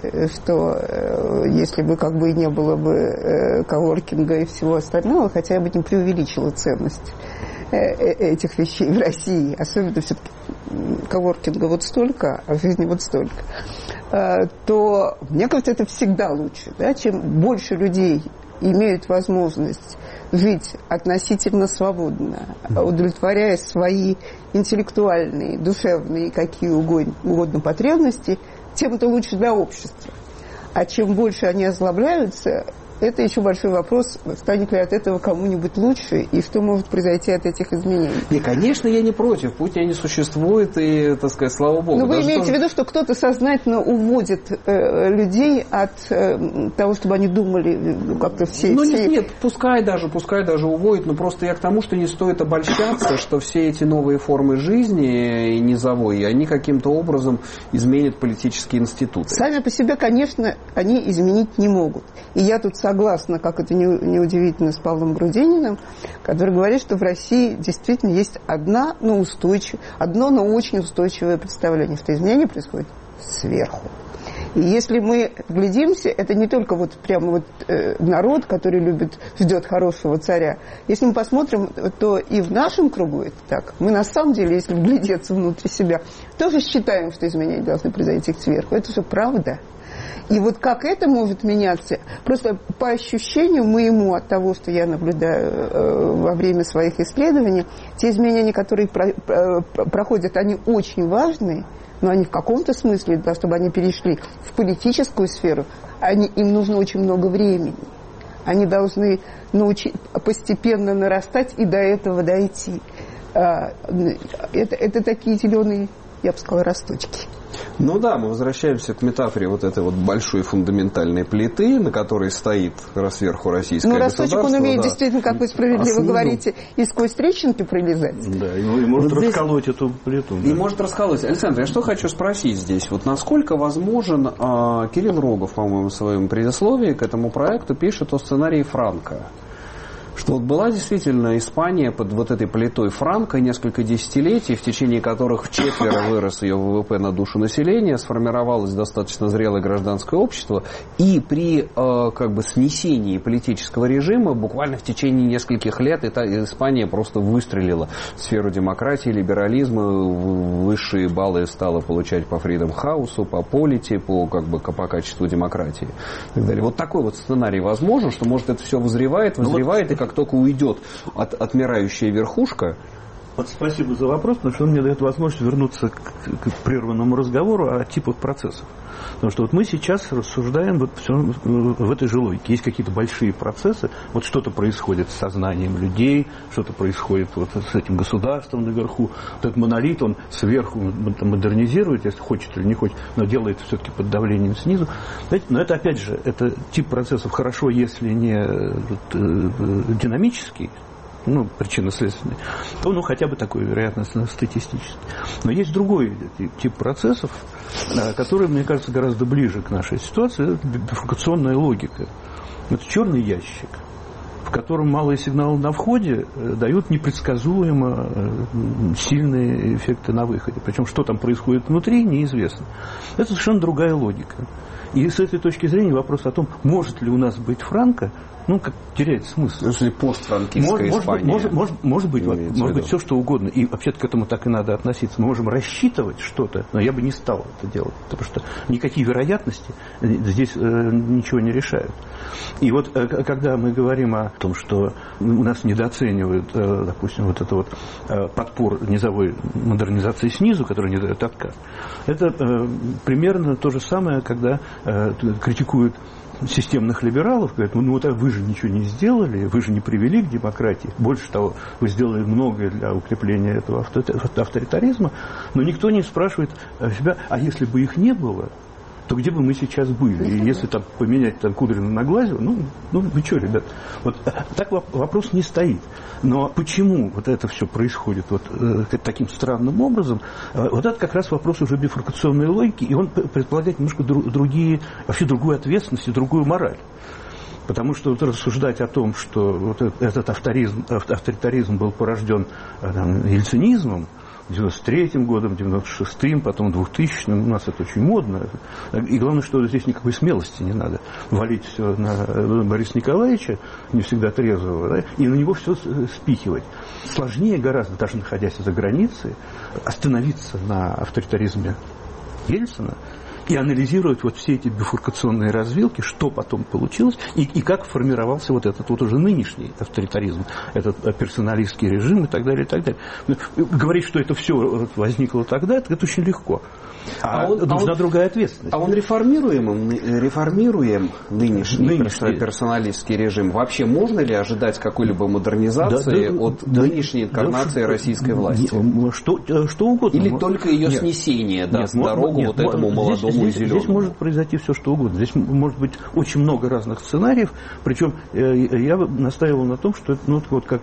что если бы как бы и не было бы коворкинга и всего остального, хотя я бы не преувеличила ценность этих вещей в России. Особенно все-таки коворкинга вот столько, а в жизни вот столько. То, мне кажется, это всегда лучше. Да? Чем больше людей имеют возможность жить относительно свободно, удовлетворяя свои интеллектуальные, душевные, какие угодно потребности, тем это лучше для общества. А чем больше они озлобляются, это еще большой вопрос, станет ли от этого кому-нибудь лучше, и что может произойти от этих изменений. И, конечно, я не против, Путина не существует, и, так сказать, слава богу. Но вы имеете в виду, что кто-то сознательно уводит людей от того, чтобы они думали как-то все... Ну, нет, пускай даже уводит, но просто я к тому, что не стоит обольщаться, что все эти новые формы жизни низовой, они каким-то образом изменят политические институты. Сами по себе, конечно, они изменить не могут. И я тут согласна, как это неудивительно, с Павлом Грудининым, который говорит, что в России действительно есть одно, но очень устойчивое представление, что изменение происходит сверху. И если мы глядимся, это не только вот прямо вот народ, который ждет хорошего царя. Если мы посмотрим, то и в нашем кругу это так. Мы на самом деле, если вглядеться внутрь себя, тоже считаем, что изменения должны произойти сверху. Это же правда. И вот как это может меняться, просто по ощущению моему от того, что я наблюдаю во время своих исследований, те изменения, которые проходят, они очень важные, но они в каком-то смысле, да, чтобы они перешли в политическую сферу, им нужно очень много времени. Они должны постепенно нарастать и до этого дойти. Это такие зеленые, я бы сказала, росточки. Ну да, мы возвращаемся к метафоре вот этой вот большой фундаментальной плиты, на которой стоит сверху российское государство. Ну, росточек, он умеет действительно, как вы справедливо говорите, и сквозь трещинки пролезать. Да, и может вот расколоть эту плиту. И может расколоть. Александр, я что хочу спросить здесь? Вот насколько возможен, Кирилл Рогов, по-моему, в своем предисловии к этому проекту пишет о сценарии Франка. Что вот была действительно Испания под вот этой плитой Франко несколько десятилетий, в течение которых вчетверо вырос ее ВВП на душу населения, сформировалось достаточно зрелое гражданское общество, и при снесении политического режима буквально в течение нескольких лет Испания просто выстрелила в сферу демократии, либерализма, высшие баллы стала получать по Фридом Хаусу, по Полити, по качеству демократии и так далее. Вот такой вот сценарий возможен, что может это все вызревает, и как только уйдет отмирающая верхушка. Вот спасибо за вопрос, потому что он мне дает возможность вернуться к прерванному разговору о типах процессов. Потому что вот мы сейчас рассуждаем в этой же логике. Есть какие-то большие процессы, вот что-то происходит с сознанием людей, что-то происходит вот с этим государством наверху. Вот этот монолит, он сверху модернизирует, если хочет или не хочет, но делает все-таки под давлением снизу. Но это, опять же, это тип процессов хорошо, если не динамический, причинно-следственный, то хотя бы такой вероятностно статистический. Но есть другой тип процессов, который, мне кажется, гораздо ближе к нашей ситуации. Это бифуркационная логика. Это черный ящик, в котором малые сигналы на входе дают непредсказуемо сильные эффекты на выходе. Причем, что там происходит внутри, неизвестно. Это совершенно другая логика. И с этой точки зрения вопрос о том, может ли у нас быть Франко, теряет смысл. Постфранкистская Испания. Может быть все, что угодно. И вообще-то к этому так и надо относиться. Мы можем рассчитывать что-то, но я бы не стал это делать. Потому что никакие вероятности здесь ничего не решают. И вот когда мы говорим о том, что у нас недооценивают, допустим, вот это вот подпор низовой модернизации снизу, который не дает отказ, это примерно то же самое, когда критикуют системных либералов, говорят, вы же ничего не сделали, вы же не привели к демократии. Больше того, вы сделали многое для укрепления этого авторитаризма, но никто не спрашивает себя, а если бы их не было, то где бы мы сейчас были? И если там поменять Кудрина на Глазева, вы что, ребят? Вот так вопрос не стоит. Но почему вот это все происходит таким странным образом, вот это как раз вопрос уже бифуркационной логики, и он предполагает немножко другую ответственность и другую мораль. Потому что рассуждать о том, что этот авторитаризм был порожден ельцинизмом, 93-м годом, 96-м, потом 2000-м. У нас это очень модно. И главное, что здесь никакой смелости не надо. Валить все на Бориса Николаевича, не всегда трезвого, и на него все спихивать. Сложнее гораздо, даже находясь за границей, остановиться на авторитаризме Ельцина и анализировать все эти бифуркационные развилки, что потом получилось, и как формировался этот уже нынешний авторитаризм, этот персоналистский режим и так далее, и так далее. Говорить, что это все возникло тогда, это очень легко. Нужна другая ответственность. А он реформируем нынешний персоналистский режим? Вообще можно ли ожидать какой-либо модернизации от нынешней инкарнации российской власти? Что угодно. Или только ее снесение даст дорогу этому молодому и зеленому? Здесь может произойти все, что угодно. Здесь может быть очень много разных сценариев. Причем я настаивал на том, что это как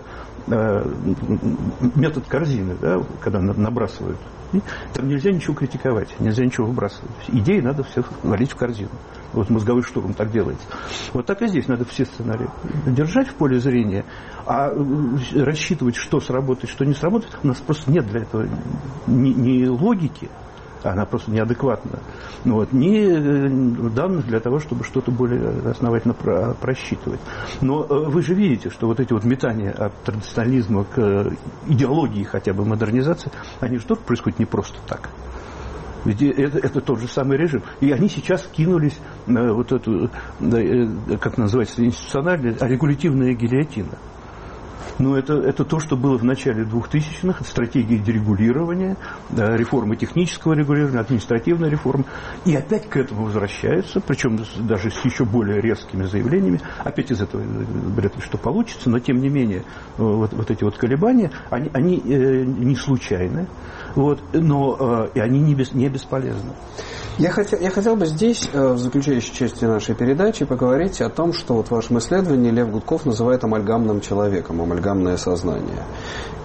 метод корзины, когда набрасывают. Там нельзя ничего критиковать, нельзя ничего выбрасывать. Идеи надо все валить в корзину. Мозговой штурм так делается. Вот так и здесь надо все сценарии держать в поле зрения, а рассчитывать, что сработает, что не сработает, у нас просто нет для этого ни логики, она просто неадекватна, ни данных для того, чтобы что-то более основательно просчитывать. Но вы же видите, что эти метания от традиционализма к идеологии хотя бы модернизации, они же тоже происходят не просто так. Ведь это тот же самый режим. И они сейчас кинулись на эту, как называется, институциональная, регулятивная гильотина. Это то, что было в начале 2000-х, стратегии дерегулирования, реформы технического регулирования, административная реформа. И опять к этому возвращаются, причем даже с еще более резкими заявлениями. Опять из этого вряд ли что получится, но тем не менее эти колебания, они не случайны, но и они не бесполезны. Я хотел бы здесь, в заключающей части нашей передачи, поговорить о том, что в вашем исследовании Лев Гудков называет амальгамным человеком, амальгамное сознание.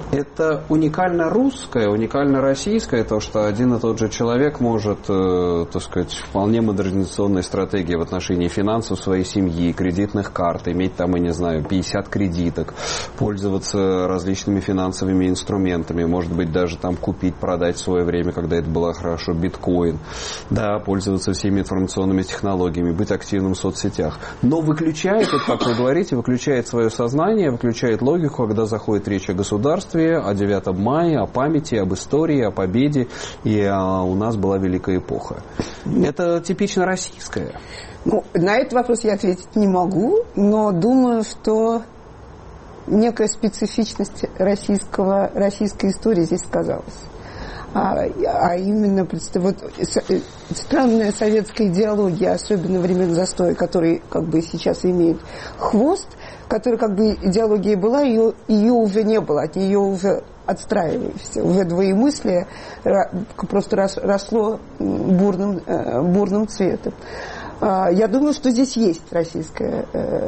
Это уникально русское, уникально российское, то, что один и тот же человек может, так сказать, вполне модернизационной стратегии в отношении финансов своей семьи, кредитных карт, иметь там, я не знаю, 50 кредиток, пользоваться различными финансовыми инструментами, может быть, даже там купить, продать в свое время, когда это было хорошо, биткоин, да, пользоваться всеми информационными технологиями, быть активным в соцсетях. Но выключает, вот как вы говорите, выключает свое сознание, выключает логику, когда заходит речь о государстве, о 9 мая, о памяти, об истории, о победе, и у нас была великая эпоха. Это типично российское. Ну, на этот вопрос я ответить не могу, но думаю, что некая специфичность российской истории здесь сказалась. А именно вот, странная советская идеология, особенно времен застоя, который как бы сейчас имеет хвост, которая как бы идеология была, ее уже не было, от нее уже отстраивались. Уже двоемыслие просто росло бурным цветом. Я думаю, что здесь есть российская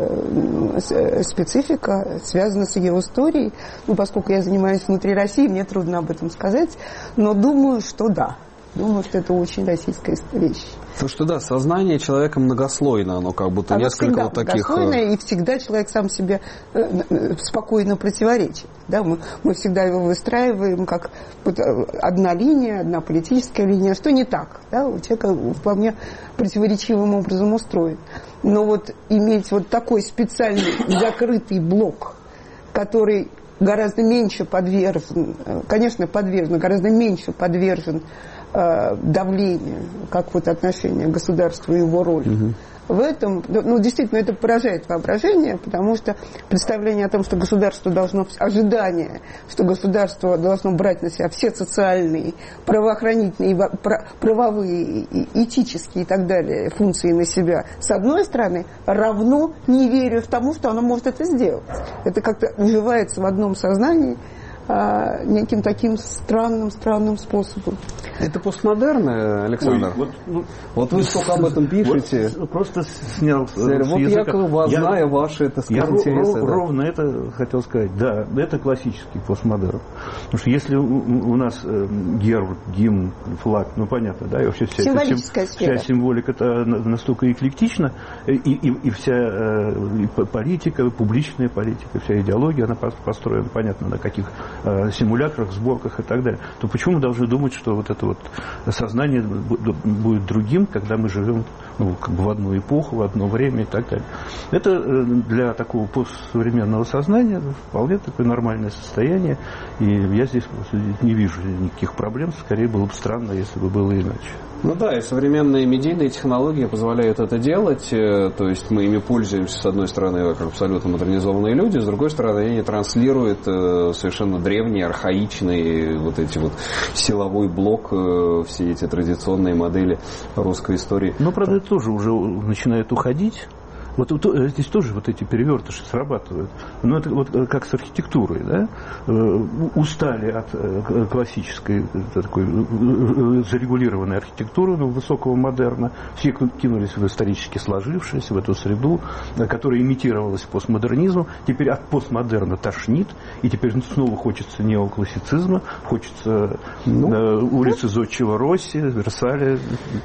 специфика, связанная с ее историей. Ну, поскольку я занимаюсь внутри России, мне трудно об этом сказать, но думаю, что да. Думаю, что это очень российская вещь. Потому что, да, сознание человека многослойно, оно как будто несколько вот таких... многослойное, и всегда человек сам себе спокойно противоречит. Да? Мы всегда его выстраиваем как вот одна линия, одна политическая линия, что не так. Да? У человека вполне противоречивым образом устроен. Но вот иметь вот такой специальный закрытый блок, который гораздо меньше подвержен, конечно, подвержен, гораздо меньше подвержен давлению, как вот отношение к государству и его роли. В этом, ну, действительно, это поражает воображение, потому что представление о том, что государство должно, ожидание, что государство должно брать на себя все социальные, правоохранительные, правовые, этические и так далее функции на себя, с одной стороны, равно неверию в тому, что оно может это сделать. Это как-то уживается в одном сознании неким таким странным способом. Это постмодерн, Александр? Вот вы сколько об этом пишете. Просто снял с языка. Вот я знаю ваши, так сказать, интересы. Ровно это хотел сказать. Да, это классический постмодерн. Потому что если у нас герб, гимн, флаг, ну понятно, да, и вообще вся символика это настолько эклектична, и вся политика, публичная политика, вся идеология, она построена, понятно, на каких симулякрах, сборках и так далее, то почему мы должны думать, что вот это вот сознание будет другим, когда мы живем, ну, как бы в одну эпоху, в одно время и так далее. Это для такого постсовременного сознания вполне такое нормальное состояние, и я здесь не вижу никаких проблем, скорее было бы странно, если бы было иначе. Ну да, и современные медийные технологии позволяют это делать, то есть мы ими пользуемся, с одной стороны, как абсолютно модернизованные люди, с другой стороны, они транслируют совершенно древние, архаичные, вот эти вот силовой блок, все эти традиционные модели русской истории. Но, правда, это тоже уже начинает уходить. Вот здесь тоже вот эти перевертыши срабатывают. Но это вот как с архитектурой, да? Устали от классической такой зарегулированной архитектуры, ну, высокого модерна. Все кинулись в исторически сложившуюся, в эту среду, которая имитировалась постмодернизмом. Теперь от постмодерна тошнит, и теперь снова хочется неоклассицизма, хочется улицы Зодчего Росси, Версаля.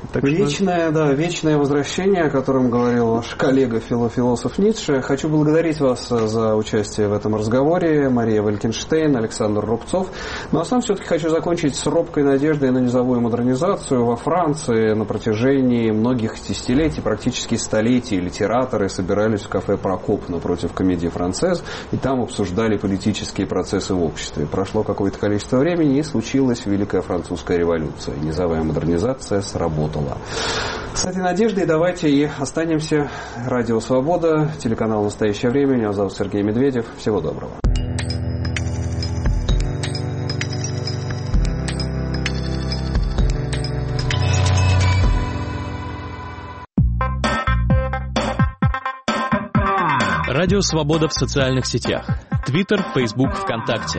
Вечное возвращение, о котором говорил ваш коллега философ Ницше. Хочу благодарить вас за участие в этом разговоре. Мария Валькенштейн, Александр Рубцов. Ну а сам все-таки хочу закончить с робкой надеждой на низовую модернизацию. Во Франции на протяжении многих десятилетий, практически столетий, литераторы собирались в кафе «Прокоп» напротив комедии «Францез», и там обсуждали политические процессы в обществе. Прошло какое-то количество времени, и случилась Великая Французская революция. Низовая модернизация сработала. С этой надеждой давайте и останемся. Радио «Свобода», телеканал «Настоящее время». Меня зовут Сергей Медведев. Всего доброго. Радио «Свобода» в социальных сетях. Твиттер, Фейсбук, ВКонтакте.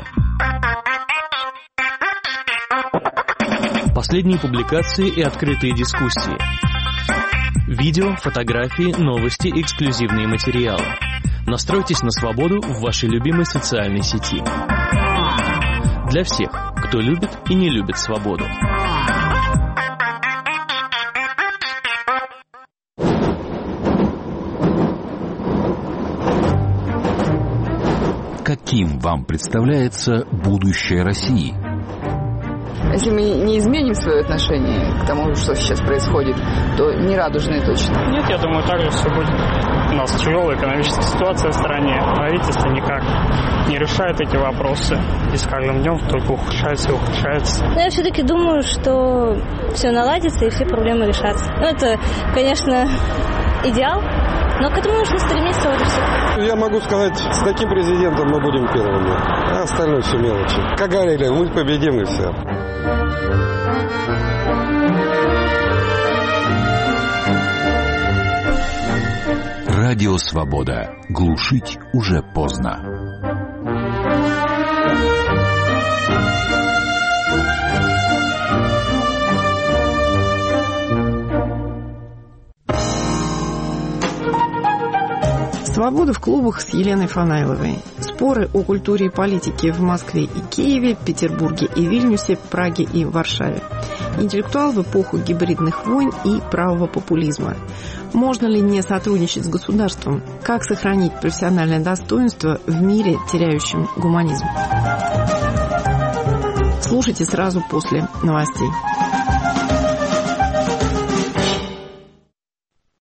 Последние публикации и открытые дискуссии. Видео, фотографии, новости, эксклюзивные материалы. Настройтесь на свободу в вашей любимой социальной сети. Для всех, кто любит и не любит свободу. Каким вам представляется будущее России? Если мы не изменим свое отношение к тому, что сейчас происходит, то не радужные точно. Нет, я думаю, так же все будет. У нас тяжелая экономическая ситуация в стране. Правительство никак не решает эти вопросы. И с каждым днем только ухудшается и ухудшается. Но я все-таки думаю, что все наладится и все проблемы решатся. Ну, это, конечно, идеал, но к этому нужно стремиться. Вот и все. Я могу сказать, с таким президентом мы будем первыми, а остальное все мелочи. Как говорили, мы победим и все. Радио «Свобода». Глушить уже поздно. «Свобода» в клубах с Еленой Фанайловой. Споры о культуре и политике в Москве и Киеве, Петербурге и Вильнюсе, Праге и Варшаве. Интеллектуал в эпоху гибридных войн и правого популизма. Можно ли не сотрудничать с государством? Как сохранить профессиональное достоинство в мире, теряющем гуманизм? Слушайте сразу после новостей.